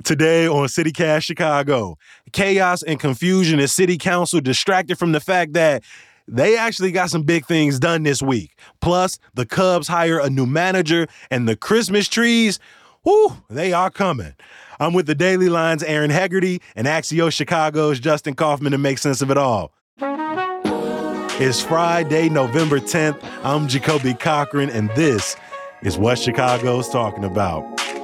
Today on CityCast Chicago, chaos and confusion as City Council distracted from the fact that they actually got some big things done this week. Plus, the Cubs hire a new manager and the Christmas trees, they are coming. I'm with the Daily Line's Aaron Hegarty and Axios Chicago's Justin Kaufman to make sense of it all. It's Friday, November 10th. I'm Jacoby Cochran, and this is what Chicago's talking about.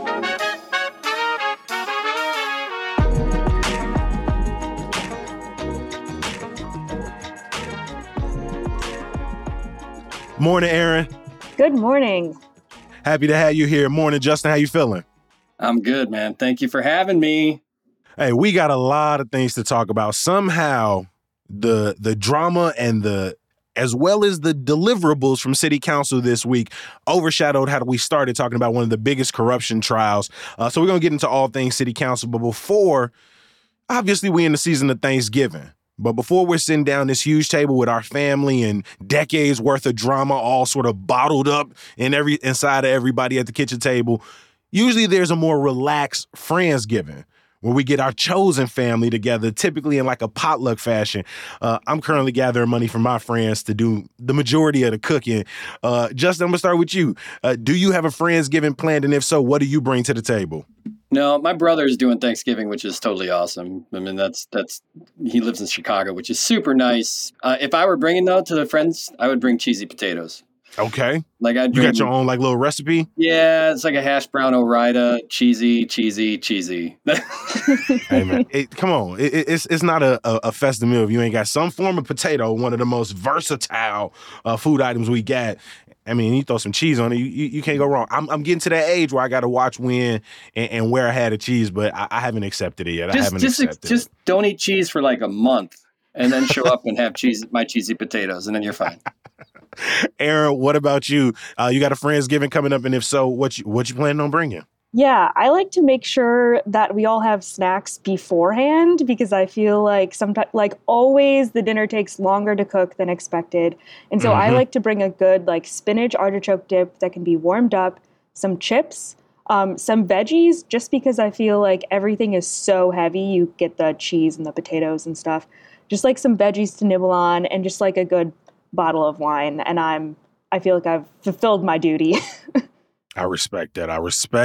Morning, Aaron. Good morning. Happy to have you here. Morning, Justin. How you feeling? I'm good, man. Thank you for having me. Hey, we got a lot of things to talk about. Somehow, the drama and as well as the deliverables from City Council this week overshadowed how we started talking about one of the biggest corruption trials. So we're going to get into all things City Council. But before, obviously, we're in the season of Thanksgiving. But before we're sitting down this huge table with our family and decades worth of drama all sort of bottled up inside of everybody at the kitchen table, usually there's a more relaxed Friendsgiving where we get our chosen family together, typically in like a potluck fashion. I'm currently gathering money from my friends to do the majority of the cooking. Justin, I'm gonna start with you. Do you have a Friendsgiving planned? And if so, what do you bring to the table? No, my brother is doing Thanksgiving, which is totally awesome. I mean, he lives in Chicago, which is super nice. If I were bringing though to the friends, I would bring cheesy potatoes. Okay. Like you got your own like little recipe? Yeah, it's like a hash brown Ore-Ida, cheesy. Hey man, come on. It's not a festive meal if you ain't got some form of potato, one of the most versatile food items we got. I mean, you throw some cheese on it, you can't go wrong. I'm getting to that age where I got to watch when and where I had a cheese, but I haven't accepted it yet. Just don't eat cheese for like a month and then show up and have my cheesy potatoes, and then you're fine. Aaron, what about you? You got a Friendsgiving coming up, and if so, what you planning on bringing? Yeah, I like to make sure that we all have snacks beforehand because I feel like sometimes, like always, the dinner takes longer to cook than expected. And so I like to bring a good like spinach artichoke dip that can be warmed up, some chips, some veggies, just because I feel like everything is so heavy. You get the cheese and the potatoes and stuff, just like some veggies to nibble on and just like a good bottle of wine. And I feel like I've fulfilled my duty. I respect that.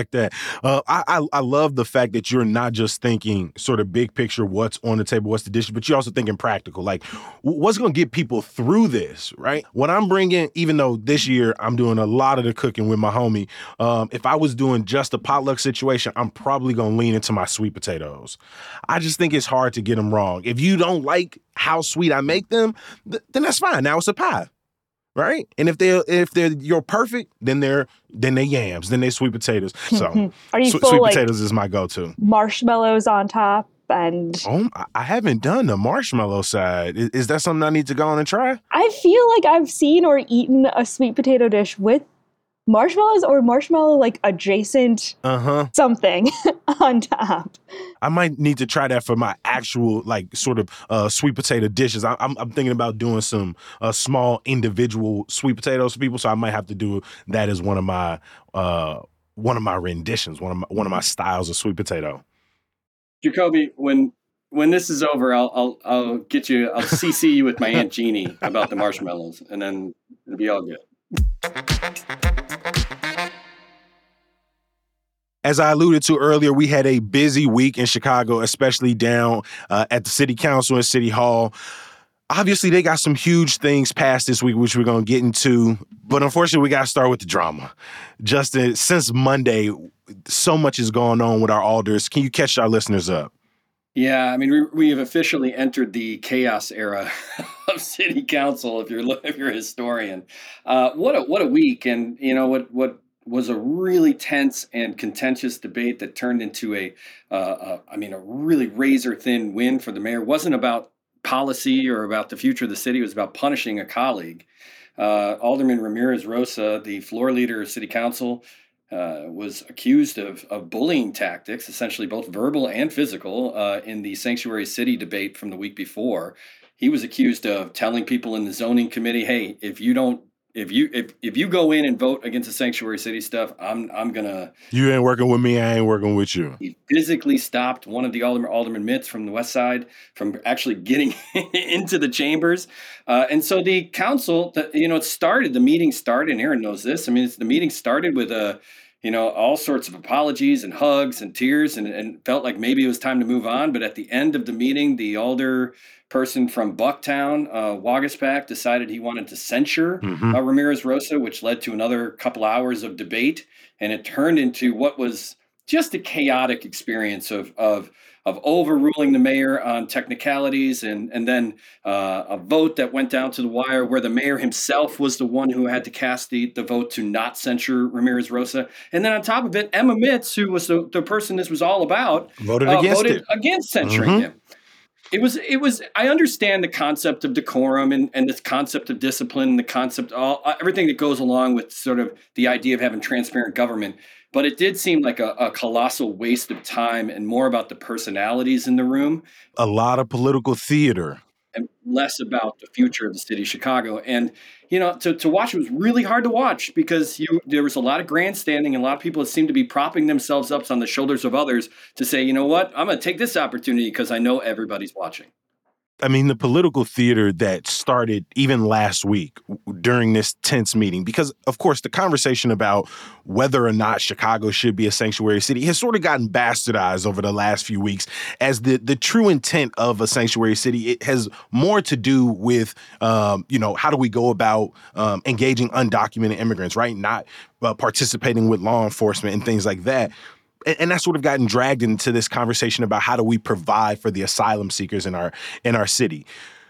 I love the fact that you're not just thinking sort of big picture, what's on the table, what's the dish, but you're also thinking practical, like what's going to get people through this, right? What I'm bringing, even though this year I'm doing a lot of the cooking with my homie, if I was doing just a potluck situation, I'm probably going to lean into my sweet potatoes. I just think it's hard to get them wrong. If you don't like how sweet I make them, then that's fine. Now it's a pie. Right. And if they're you're perfect, then they're yams, then they sweet potatoes. So are you sweet like, potatoes is my go-to. Marshmallows on top and I haven't done the marshmallow side. Is that something I need to go on and try? I feel like I've seen or eaten a sweet potato dish with marshmallows or marshmallow like adjacent something on top. I might need to try that for my actual like sort of sweet potato dishes. I'm thinking about doing some small individual sweet potatoes for people, so I might have to do that as one of my renditions, one of my styles of sweet potato. Jacoby, when this is over, I'll get you. I'll CC you with my Aunt Jeannie about the marshmallows, and then it'll be all good. As I alluded to earlier, we had a busy week in Chicago, especially down at the City Council and City Hall. Obviously, they got some huge things passed this week, which we're going to get into. But unfortunately, we got to start with the drama. Justin, since Monday, so much is going on with our alders. Can you catch our listeners up? Yeah, I mean, we have officially entered the chaos era of City Council. If you're a historian, what a week, and you know what was a really tense and contentious debate that turned into a really razor thin win for the mayor. It wasn't about policy or about the future of the city. It was about punishing a colleague. Alderman Ramirez Rosa, the floor leader of City Council, was accused of bullying tactics, essentially both verbal and physical, in the Sanctuary City debate from the week before. He was accused of telling people in the zoning committee, hey, if you don't if you go in and vote against the sanctuary city stuff, I'm gonna. You ain't working with me, I ain't working with you. He physically stopped one of the Alderman Mitts from the west side from actually getting into the chambers, and so the council, the meeting started, and Aaron knows this. I mean, the meeting started with all sorts of apologies and hugs and tears, and felt like maybe it was time to move on. But at the end of the meeting, the alder person from Bucktown, Waguespack, decided he wanted to censure Ramirez Rosa, which led to another couple hours of debate. And it turned into what was just a chaotic experience of overruling the mayor on technicalities, and then a vote that went down to the wire where the mayor himself was the one who had to cast the vote to not censure Ramirez Rosa. And then on top of it, Emma Mitts, who was the person this was all about, voted against censuring him. It was. I understand the concept of decorum and this concept of discipline, the concept, everything that goes along with sort of the idea of having transparent government. But it did seem like a colossal waste of time and more about the personalities in the room. A lot of political theater. And less about the future of the city of Chicago. And, to watch it was really hard to watch because there was a lot of grandstanding and a lot of people that seemed to be propping themselves up on the shoulders of others to say, you know what, I'm going to take this opportunity because I know everybody's watching. I mean, the political theater that started even last week during this tense meeting, because, of course, the conversation about whether or not Chicago should be a sanctuary city has sort of gotten bastardized over the last few weeks as the true intent of a sanctuary city. It has more to do with, how do we go about engaging undocumented immigrants, right? Not participating with law enforcement and things like that. And that's sort of gotten dragged into this conversation about how do we provide for the asylum seekers in our city.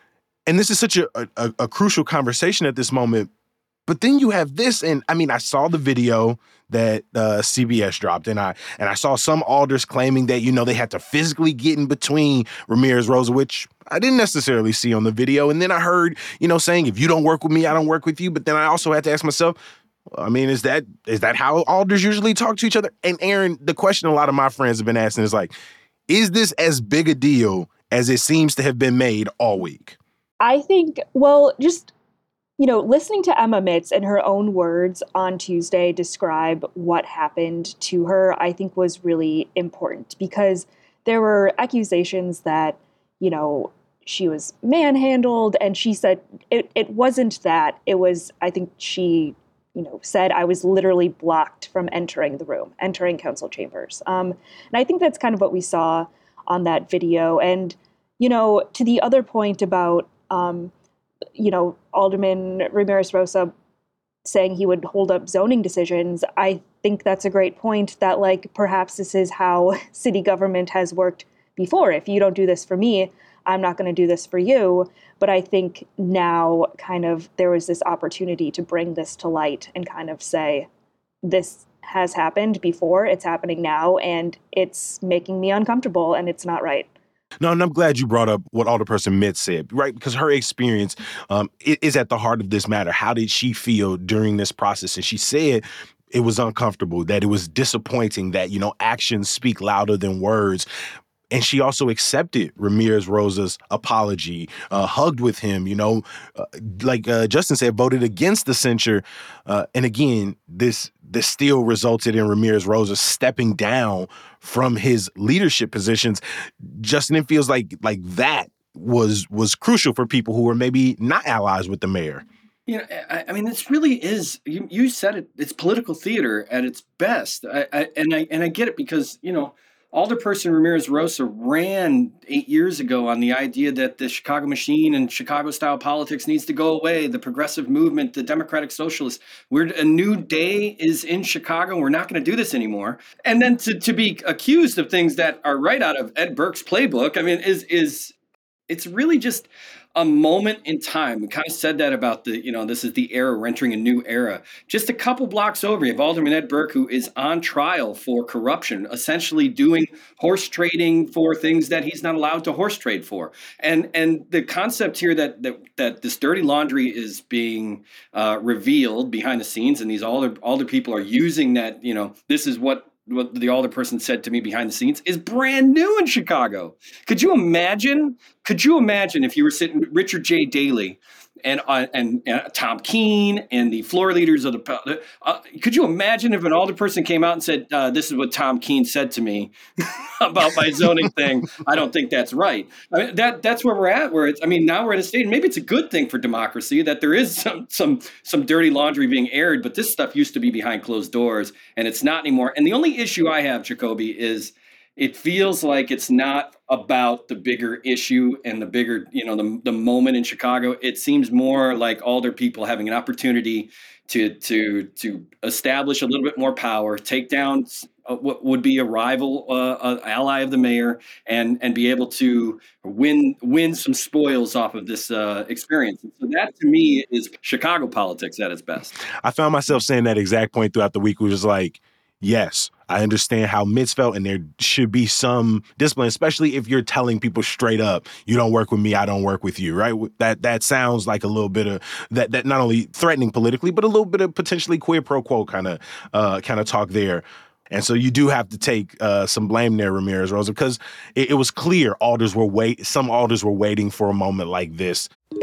And this is such a crucial conversation at this moment. But then you have this, and I mean, I saw the video that CBS dropped, and I saw some alders claiming that, they had to physically get in between Ramirez Rosa, which I didn't necessarily see on the video. And then I heard, saying, if you don't work with me, I don't work with you. But then I also had to ask myself, I mean, is that how alders usually talk to each other? And Aaron, the question a lot of my friends have been asking is like, is this as big a deal as it seems to have been made all week? I think, just, listening to Emma Mitts and her own words on Tuesday describe what happened to her, I think was really important because there were accusations that, she was manhandled, and she said it wasn't that. It was, I think she said I was literally blocked from entering council chambers. And I think that's kind of what we saw on that video. And, to the other point about, Alderman Ramirez Rosa saying he would hold up zoning decisions, I think that's a great point that, like, perhaps this is how city government has worked before. If you don't do this for me, I'm not going to do this for you. But I think now kind of there was this opportunity to bring this to light and kind of say, this has happened before, it's happening now, and it's making me uncomfortable, and it's not right. No, and I'm glad you brought up what Alderperson Mitts said, right? Because her experience is at the heart of this matter. How did she feel during this process? And she said it was uncomfortable, that it was disappointing, that, actions speak louder than words. And she also accepted Ramirez Rosa's apology, hugged with him, like Justin said, voted against the censure. And again, this still resulted in Ramirez Rosa stepping down from his leadership positions. Justin, it feels like that was crucial for people who were maybe not allies with the mayor. I mean, this really is, you said it, it's political theater at its best. And I get it because, Alderperson Ramirez Rosa ran 8 years ago on the idea that the Chicago machine and Chicago-style politics needs to go away. The progressive movement, the democratic socialists, a new day is in Chicago. We're not going to do this anymore. And then to be accused of things that are right out of Ed Burke's playbook, I mean, it's really just a moment in time. We kind of said that about this is the era, we're entering a new era. Just a couple blocks over, you have Alderman Ed Burke, who is on trial for corruption, essentially doing horse trading for things that he's not allowed to horse trade for. And the concept here that this dirty laundry is being revealed behind the scenes, and these alder people are using that, this is what the alderperson said to me behind the scenes, is brand new in Chicago. Could you imagine if you were sitting Richard J. Daley and Tom Keene and the floor leaders of could you imagine if an alderperson came out and said, this is what Tom Keene said to me about my zoning thing? I don't think that's right. I mean, that's where we're at, where it's, I mean, now we're in a state, and maybe it's a good thing for democracy that there is some dirty laundry being aired, but this stuff used to be behind closed doors and it's not anymore. And the only issue I have, Jacoby, is it feels like it's not about the bigger issue and the bigger, the moment in Chicago. It seems more like alder people having an opportunity to establish a little bit more power, take down what would be a rival ally of the mayor, and be able to win some spoils off of this experience. So that, to me, is Chicago politics at its best. I found myself saying that exact point throughout the week, which was like, yes, I understand how Mitts felt, and there should be some discipline, especially if you're telling people straight up, you don't work with me, I don't work with you, right? That sounds like a little bit of that not only threatening politically, but a little bit of potentially quid pro quo kind of talk there. And so you do have to take some blame there, Ramirez Rosa, because it was clear some alders were waiting for a moment like this.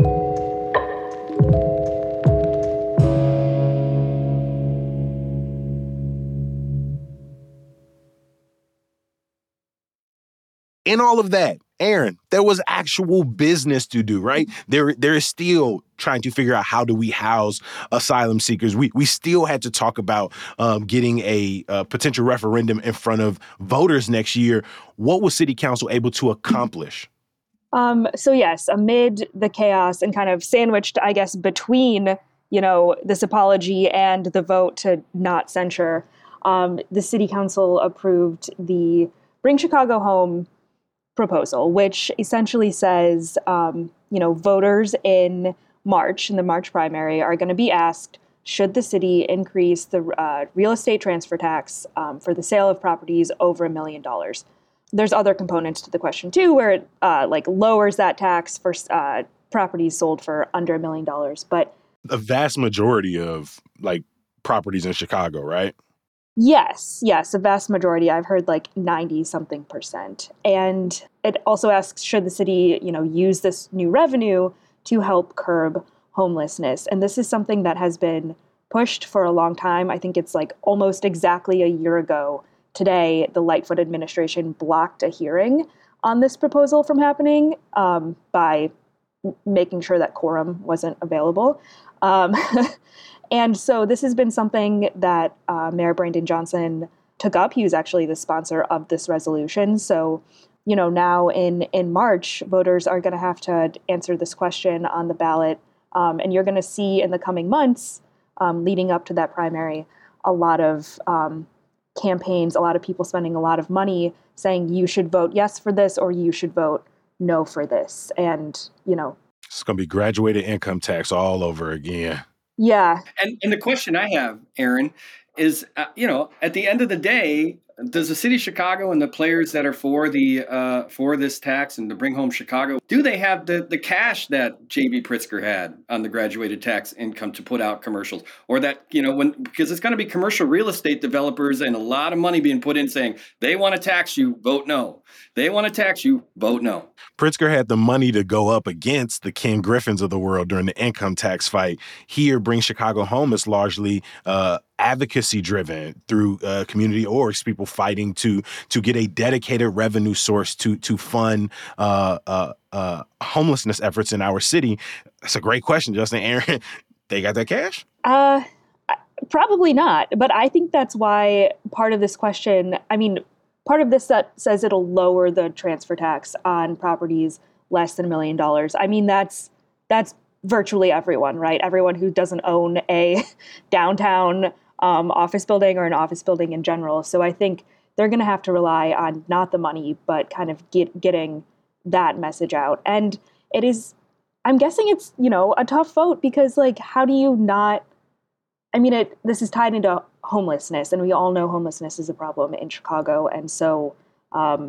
In all of that, Aaron, there was actual business to do, right? There is still trying to figure out how do we house asylum seekers. We still had to talk about getting a potential referendum in front of voters next year. What was City Council able to accomplish? So yes, amid the chaos and kind of sandwiched, I guess, between, this apology and the vote to not censure, the City Council approved the Bring Chicago Home proposal, which essentially says, voters in the March primary are going to be asked, should the city increase the real estate transfer tax for the sale of properties over $1 million? There's other components to the question, too, where it lowers that tax for properties sold for under $1 million. But the vast majority of properties in Chicago, right? Yes, a vast majority. I've heard 90-something%. And it also asks, should the city, use this new revenue to help curb homelessness? And this is something that has been pushed for a long time. I think it's almost exactly a year ago today, the Lightfoot administration blocked a hearing on this proposal from happening by making sure that quorum wasn't available. And so this has been something that Mayor Brandon Johnson took up. He was actually the sponsor of this resolution. So, now in March, voters are going to have to answer this question on the ballot. And you're going to see in the coming months, leading up to that primary, a lot of campaigns, a lot of people spending a lot of money saying you should vote yes for this or you should vote no for this. And, it's going to be graduated income tax all over again. Yeah. And the question I have, Aaron, is, at the end of the day, does the city of Chicago and the players that are for this tax and to Bring Home Chicago, do they have the cash that J.B. Pritzker had on the graduated tax income to put out commercials? Or that, because it's going to be commercial real estate developers and a lot of money being put in saying they want to tax you, vote no. They want to tax you, vote no. Pritzker had the money to go up against the Ken Griffins of the world during the income tax fight. Here, Bring Chicago Home is largely advocacy driven through community orgs, people fighting to get a dedicated revenue source to fund homelessness efforts in our city. That's a great question, Justin. Aaron, they got that cash? Probably not. But I think that's why part of this question, part of this that says it'll lower the transfer tax on properties less than $1 million. That's virtually everyone, right? Everyone who doesn't own a downtown office building or an office building in general. So I think they're going to have to rely on not the money, but kind of getting that message out. And it is, I'm guessing it's, a tough vote because how do you not, this is tied into homelessness, and we all know homelessness is a problem in Chicago. And so, I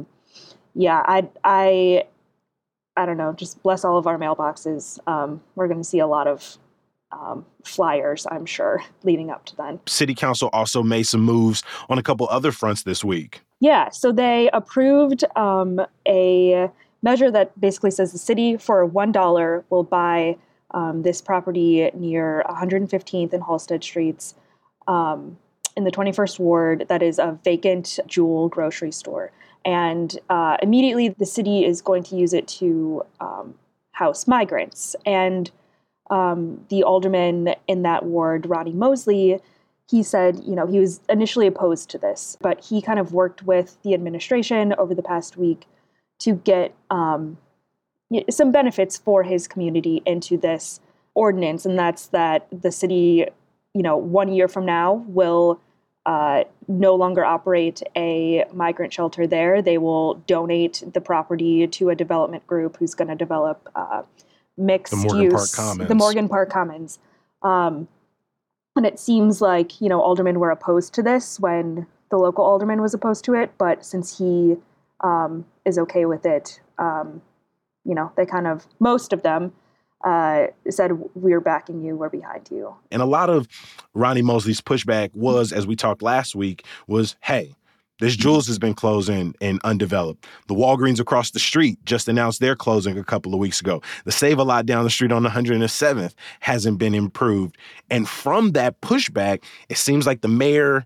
don't know, just bless all of our mailboxes. We're going to see a lot of flyers, I'm sure, leading up to then. City Council also made some moves on a couple other fronts this week. Yeah, so they approved a measure that basically says the city for $1 will buy this property near 115th and Halsted Streets in the 21st Ward that is a vacant Jewel grocery store. And immediately the city is going to use it to house migrants. And the alderman in that ward, Ronnie Mosley, he said, he was initially opposed to this, but he kind of worked with the administration over the past week to get some benefits for his community into this ordinance. And that's that the city, 1 year from now will no longer operate a migrant shelter there. They will donate the property to a development group who's going to develop mixed use, the Morgan Park Commons. And it seems like, aldermen were opposed to this when the local alderman was opposed to it. But since he is okay with it, they kind of, most of them said, we're backing you, we're behind you. And a lot of Ronnie Mosley's pushback was, as we talked last week, was, hey, this Jewel's has been closing and undeveloped. The Walgreens across the street just announced their closing a couple of weeks ago. The Save-A-Lot down the street on 107th hasn't been improved. And from that pushback, it seems like the mayor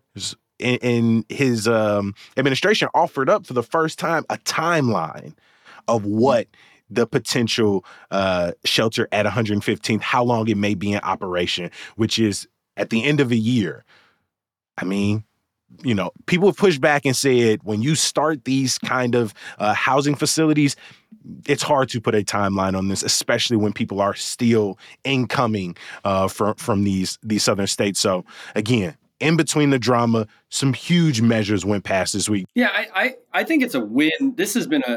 in his administration offered up for the first time a timeline of what the potential shelter at 115th, how long it may be in operation, which is at the end of a year. I mean, people have pushed back and said when you start these kind of housing facilities, it's hard to put a timeline on this, especially when people are still incoming from these southern states. So again, in between the drama, some huge measures went past this week. Yeah, I think it's a win. This has been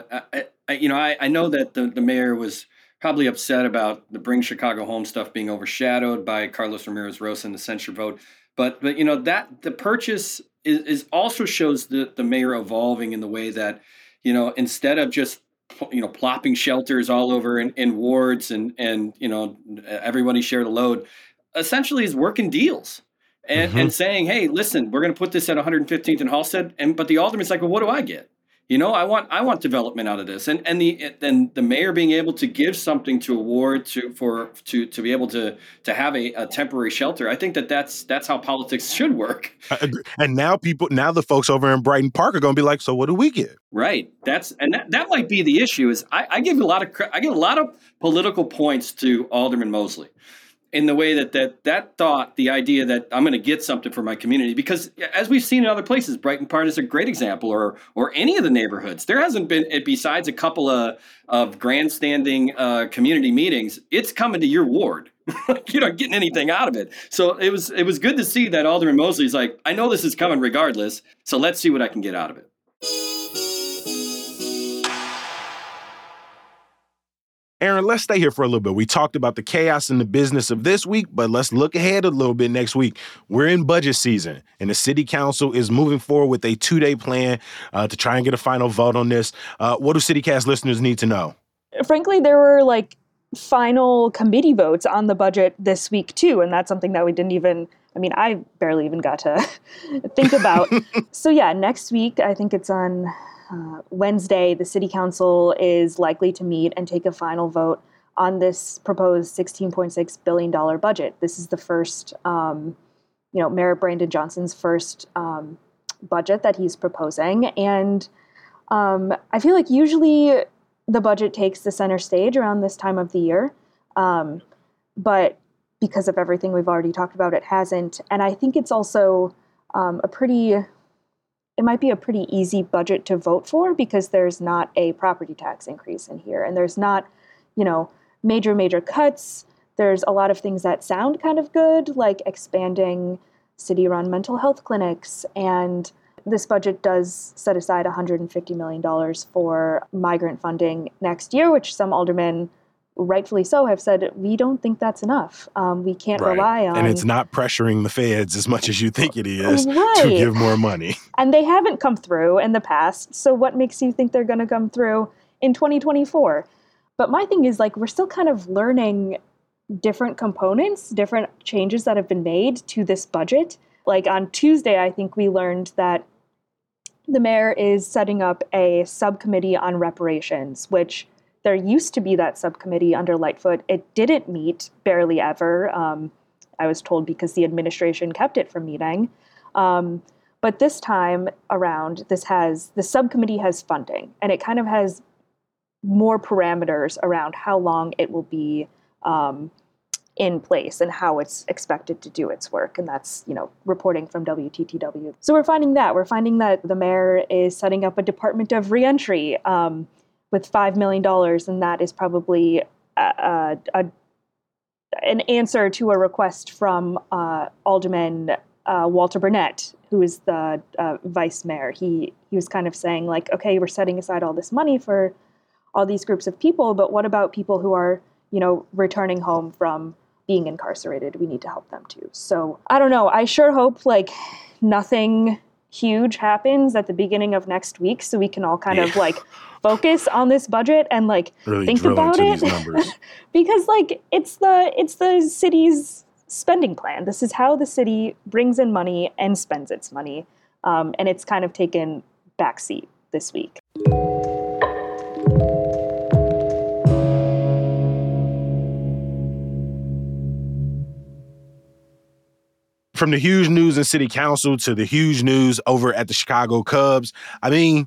I know that the mayor was probably upset about the Bring Chicago Home stuff being overshadowed by Carlos Ramirez Rosa and the censure vote. But that the purchase is also shows the mayor evolving in the way that, instead of just, plopping shelters all over in wards and everybody shared a load, essentially is working deals and saying, hey, listen, we're going to put this at 115th and Halsted. But the alderman's like, well, what do I get? I want development out of this, and the mayor being able to give something to a ward to be able to have a temporary shelter. I think that's how politics should work. I agree. And now the folks over in Brighton Park are going to be like, so what do we get? Right. That might be the issue. Is I give a lot of political points to Alderman Mosley, in the way that thought, the idea that I'm going to get something for my community, because as we've seen in other places, Brighton Park is a great example, or any of the neighborhoods. There hasn't been, besides a couple of grandstanding community meetings, it's coming to your ward. You're not getting anything out of it. So it was good to see that Alderman Mosley's like, I know this is coming regardless, so let's see what I can get out of it. Aaron, let's stay here for a little bit. We talked about the chaos and the business of this week, but let's look ahead a little bit next week. We're in budget season, and the city council is moving forward with a 2-day plan to try and get a final vote on this. What do CityCast listeners need to know? Frankly, there were final committee votes on the budget this week too, and that's something that we didn't even, I barely even got to think about. So yeah, next week, I think it's on Wednesday, the city council is likely to meet and take a final vote on this proposed $16.6 billion budget. This is the first, Mayor Brandon Johnson's first budget that he's proposing. And I feel like usually the budget takes the center stage around this time of the year. But because of everything we've already talked about, it hasn't. And I think it's also it might be a pretty easy budget to vote for because there's not a property tax increase in here. And there's not, major cuts. There's a lot of things that sound kind of good, like expanding city-run mental health clinics. And this budget does set aside $150 million for migrant funding next year, which some aldermen, rightfully so, have said, we don't think that's enough. We can't rely on... And it's not pressuring the feds as much as you think it is to give more money. And they haven't come through in the past. So what makes you think they're going to come through in 2024? But my thing is, we're still kind of learning different components, different changes that have been made to this budget. On Tuesday, I think we learned that the mayor is setting up a subcommittee on reparations, which there used to be that subcommittee under Lightfoot. It didn't meet barely ever. I was told because the administration kept it from meeting. But this time around, the subcommittee has funding, and it kind of has more parameters around how long it will be in place and how it's expected to do its work. And that's, reporting from WTTW. So we're finding that the mayor is setting up a Department of Reentry with $5 million. And that is probably an answer to a request from Alderman Walter Burnett, who is the vice mayor. He was kind of saying, like, okay, we're setting aside all this money for all these groups of people, but what about people who are, returning home from being incarcerated? We need to help them too. So I don't know. I sure hope nothing huge happens at the beginning of next week, so we can all kind of focus on this budget and really think about it. Because it's the city's spending plan. This is how the city brings in money and spends its money, and it's kind of taken backseat this week. From the huge news in city council to the huge news over at the Chicago Cubs, I mean,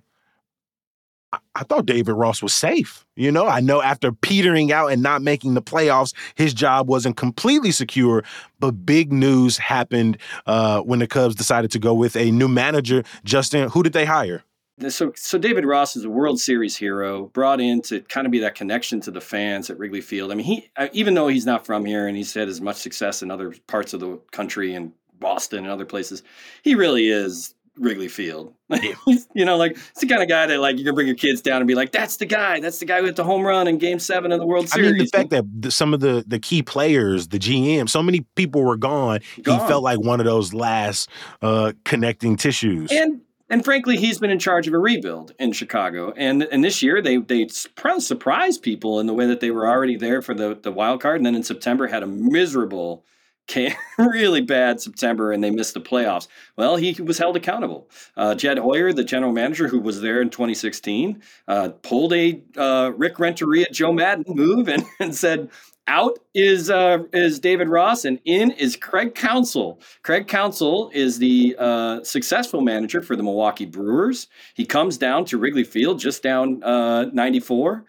I thought David Ross was safe. I know after petering out and not making the playoffs, his job wasn't completely secure, but big news happened when the Cubs decided to go with a new manager. Justin, who did they hire? So David Ross is a World Series hero, brought in to kind of be that connection to the fans at Wrigley Field. I mean, even though he's not from here and he's had as much success in other parts of the country and Boston and other places, he really is Wrigley Field. It's the kind of guy that you can bring your kids down and be like, that's the guy who hit the home run in Game 7 of the World Series. I mean, the fact that some of the key players, the GM, so many people were gone. He felt like one of those last connecting tissues. And frankly, he's been in charge of a rebuild in Chicago. And this year, they surprised people in the way that they were already there for the wild card. And then in September, had a miserable, really bad September, and they missed the playoffs. Well, he was held accountable. Jed Hoyer, the general manager who was there in 2016, pulled a Rick Renteria, Joe Madden move and said, out is David Ross, and in is Craig Counsell. Craig Counsell is the successful manager for the Milwaukee Brewers. He comes down to Wrigley Field, just down 94,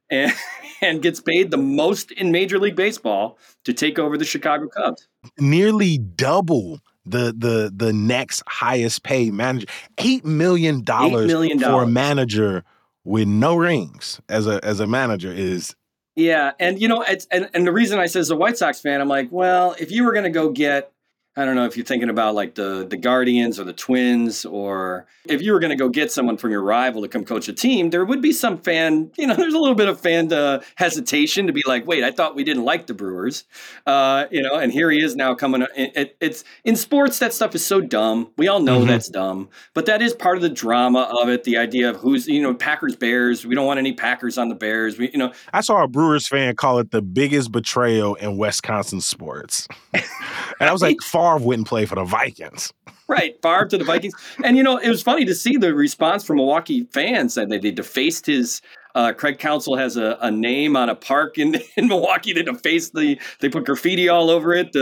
and gets paid the most in Major League Baseball to take over the Chicago Cubs. Nearly double the next highest paid manager. $8 million for a manager with no rings as a manager is. Yeah, and and the reason I say as a White Sox fan, I'm like, well, if you were going to go get, I don't know if you're thinking about the Guardians or the Twins, or if you were going to go get someone from your rival to come coach a team, there would be some fan, there's a little bit of fan hesitation to be like, wait, I thought we didn't like the Brewers, and here he is now coming. It's in sports, that stuff is so dumb. We all know that's dumb, but that is part of the drama of it. The idea of who's, Packers, Bears. We don't want any Packers on the Bears. I saw a Brewers fan call it the biggest betrayal in Wisconsin sports. And I was like, Favre wouldn't play for the Vikings. Right, Favre to the Vikings. And, it was funny to see the response from Milwaukee fans that they defaced his Craig Counsell has a name on a park in Milwaukee. They put graffiti all over it.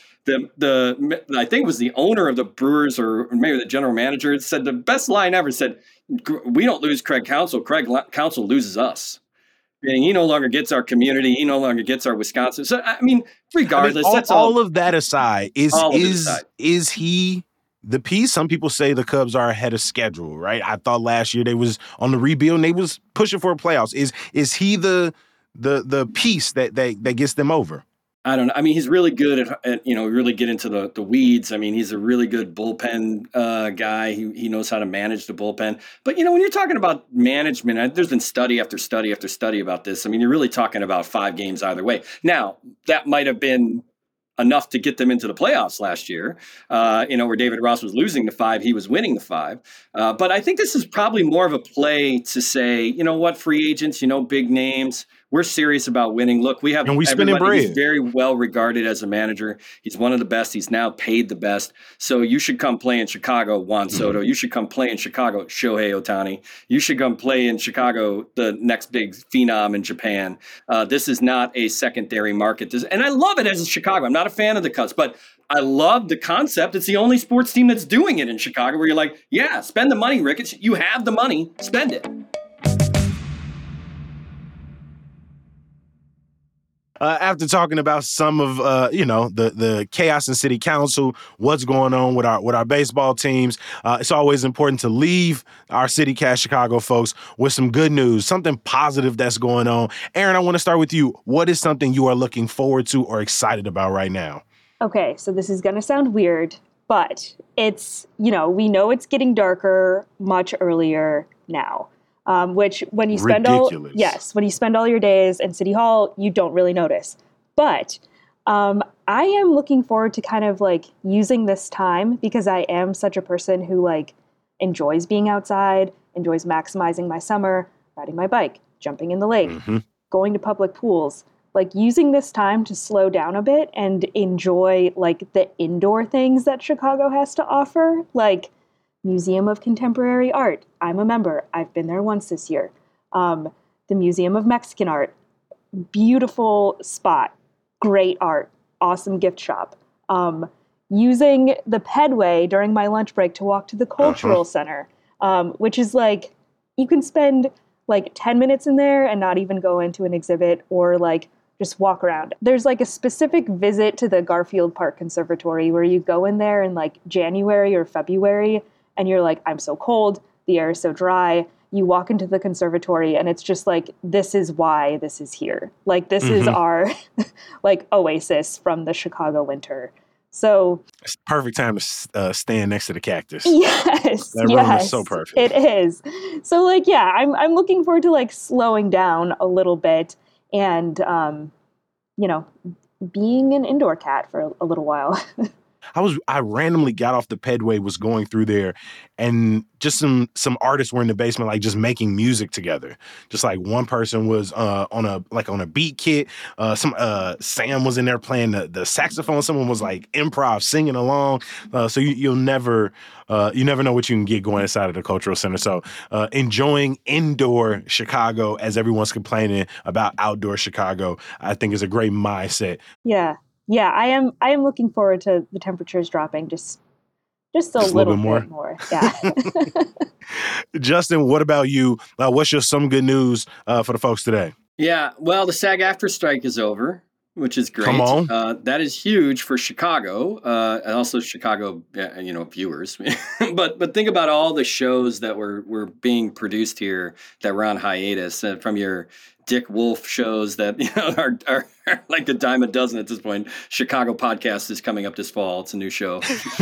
I think it was the owner of the Brewers or maybe the general manager said the best line ever said, we don't lose Craig Counsell. Craig Counsell loses us. And he no longer gets our community. He no longer gets our Wisconsin. So, I mean, regardless. That's all of that aside, is he the piece? Some people say the Cubs are ahead of schedule, right? I thought last year they was on the rebuild and they was pushing for playoffs. Is he the piece that gets them over? I don't know. I mean, he's really good at really get into the weeds. I mean, he's a really good bullpen guy. He knows how to manage the bullpen. But, when you're talking about management, there's been study after study after study about this. I mean, you're really talking about 5 games either way. Now, that might have been enough to get them into the playoffs last year, where David Ross was losing the 5, he was winning the 5. But I think this is probably more of a play to say, you know what, free agents, big names, we're serious about winning. Look, we have And we spending everybody. He's bread. very well regarded as a manager. He's one of the best. He's now paid the best. So you should come play in Chicago, Juan Soto. You should come play in Chicago, Shohei Ohtani. You should come play in Chicago, the next big phenom in Japan. This is not a secondary market. And I love it as a Chicago. I'm not a fan of the Cubs, but I love the concept. It's the only sports team that's doing it in Chicago where you're like, yeah, spend the money, Ricketts. You have the money, spend it. After talking about some of the chaos in city council, what's going on with our baseball teams, it's always important to leave our CityCast Chicago folks with some good news, something positive that's going on. Aaron, I want to start with you. What is something you are looking forward to or excited about right now? Okay, so this is going to sound weird, but it's, we know it's getting darker much earlier now. Which when you spend when you spend all your days in City Hall, you don't really notice. But I am looking forward to kind of like using this time because I am such a person who like enjoys being outside, enjoys maximizing my summer, riding my bike, jumping in the lake, going to public pools, like using this time to slow down a bit and enjoy like the indoor things that Chicago has to offer, like Museum of Contemporary Art. I'm a member. I've been there once this year. The Museum of Mexican Art. Beautiful spot. Great art. Awesome gift shop. Using the pedway during my lunch break to walk to the Cultural Center, which is like, you can spend like 10 minutes in there and not even go into an exhibit or like just walk around. There's like a specific visit to the Garfield Park Conservatory where you go in there in like January or February and you're like, I'm so cold, the air is so dry. You walk into the conservatory and it's just like, this is why this is here. Like, this is our like oasis from the Chicago winter. So it's the perfect time to stand next to the cactus. Yes. That room is so perfect. It is. So like, yeah, I'm looking forward to like slowing down a little bit and, being an indoor cat for a little while. I randomly got off the pedway, was going through there, and just some artists were in the basement, like just making music together. Just like one person was on a beat kit. Sam was in there playing the saxophone. Someone was like improv singing along. So you never know what you can get going inside of the Cultural Center. So enjoying indoor Chicago as everyone's complaining about outdoor Chicago, I think is a great mindset. Yeah. Yeah, I am looking forward to the temperatures dropping just a little bit more. Yeah. Justin, what about you? What's your some good news for the folks today? Yeah, well, the SAG-AFTRA strike is over, which is great. Come on. That is huge for Chicago, and also Chicago, viewers. but think about all the shows that were being produced here that were on hiatus, from your Dick Wolf shows that are like a dime a dozen at this point. Chicago Podcast is coming up this fall. It's a new show.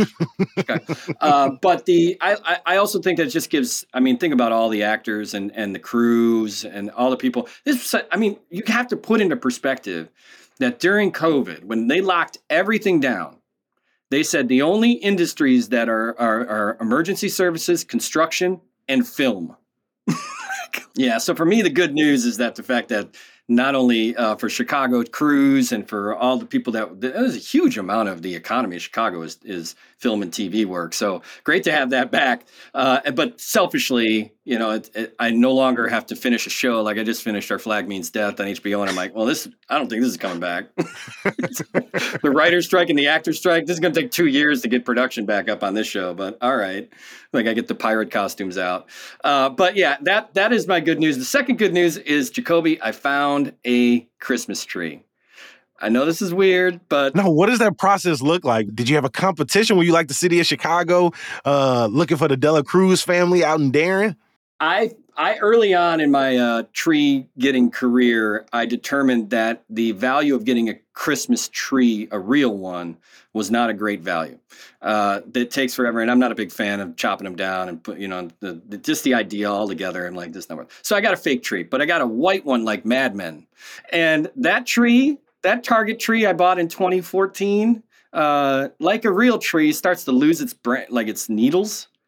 But I also think that just gives. I mean, think about all the actors and the crews and all the people. You have to put into perspective that during COVID, when they locked everything down, they said the only industries that are emergency services, construction, and film. Yeah, so for me, the good news is that the fact that not only for Chicago crews and for all the people there's a huge amount of the economy of Chicago is film and TV work. So great to have that back. But selfishly, I no longer have to finish a show. Like I just finished Our Flag Means Death on HBO, and I'm like, well, I don't think this is coming back. The writer's strike and the actor's strike. This is going to take 2 years to get production back up on this show. But all right, like I get the pirate costumes out. But yeah, that is my good news. The second good news is, Jacoby, I found a Christmas tree. I know this is weird, but no. What does that process look like? Did you have a competition? Were you like the city of Chicago, looking for the Dela Cruz family out in Darien? I early on in my tree getting career, I determined that the value of getting a Christmas tree, a real one, was not a great value. It takes forever, and I'm not a big fan of chopping them down and put, just the idea all together. I'm like, this not worth. So I got a fake tree, but I got a white one like Mad Men, and that Target tree I bought in 2014, like a real tree, starts to lose its needles.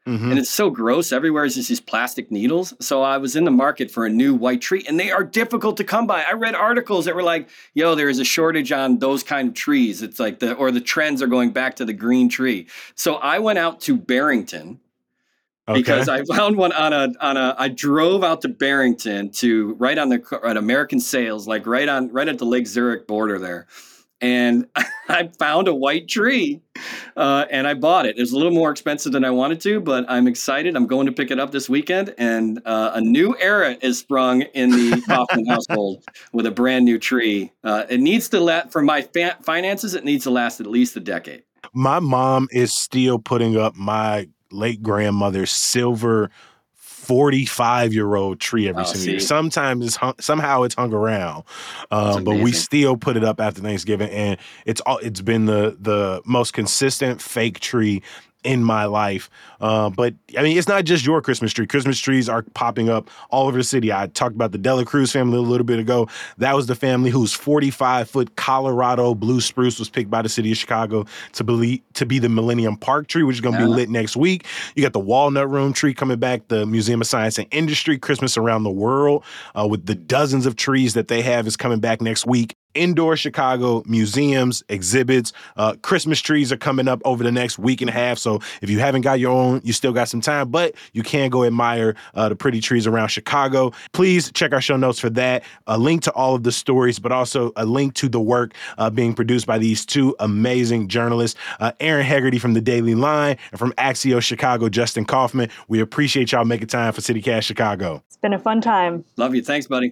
And it's so gross. Everywhere is just these plastic needles. So I was in the market for a new white tree, and they are difficult to come by. I read articles that were like, yo, there is a shortage on those kind of trees. It's like the trends are going back to the green tree. So I went out to Barrington because I found one I drove out to Barrington to right at American Sales, like right at the Lake Zurich border there. And I found a white tree and I bought it. It was a little more expensive than I wanted to, but I'm excited. I'm going to pick it up this weekend. And a new era is sprung in the Kaufman household with a brand new tree. It needs to last for my finances. It needs to last at least a decade. My mom is still putting up my late grandmother's silver 45-year-old tree every single year. Sometimes somehow it's hung around, but we still put it up after Thanksgiving, and it's been the most consistent fake tree in my life. But I mean, it's not just your Christmas tree. Christmas trees are popping up all over the city. I talked about the Dela Cruz family a little bit ago. That was the family whose 45-foot Colorado blue spruce was picked by the city of Chicago to be the Millennium Park tree, which is going to be lit next week. You got the Walnut Room tree coming back, the Museum of Science and Industry, Christmas Around the World, with the dozens of trees that they have is coming back next week. Indoor Chicago museums, exhibits, Christmas trees are coming up over the next week and a half. So if you haven't got your own, you still got some time, but you can go admire the pretty trees around Chicago. Please check our show notes for that. A link to all of the stories, but also a link to the work being produced by these two amazing journalists, Aaron Hegarty from the Daily Line and from Axios Chicago, Justin Kaufman. We appreciate y'all making time for CityCast Chicago. It's been a fun time. Love you. Thanks, buddy.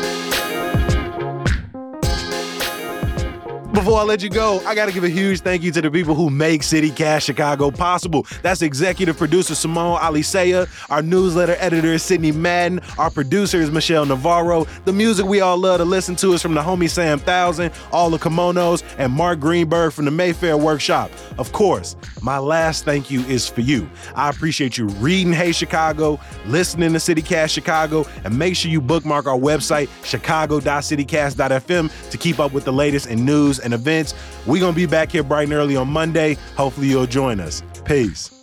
Before I let you go, I got to give a huge thank you to the people who make CityCast Chicago possible. That's executive producer Simone Alicea, our newsletter editor is Sydney Madden, our producer is Michelle Navarro. The music we all love to listen to is from the homie Sam Thousand, All the Kimonos, and Mark Greenberg from the Mayfair Workshop. Of course, my last thank you is for you. I appreciate you reading Hey Chicago, listening to CityCast Chicago, and make sure you bookmark our website, chicago.citycast.fm, to keep up with the latest in news and events. We're going to be back here bright and early on Monday. Hopefully you'll join us. Peace.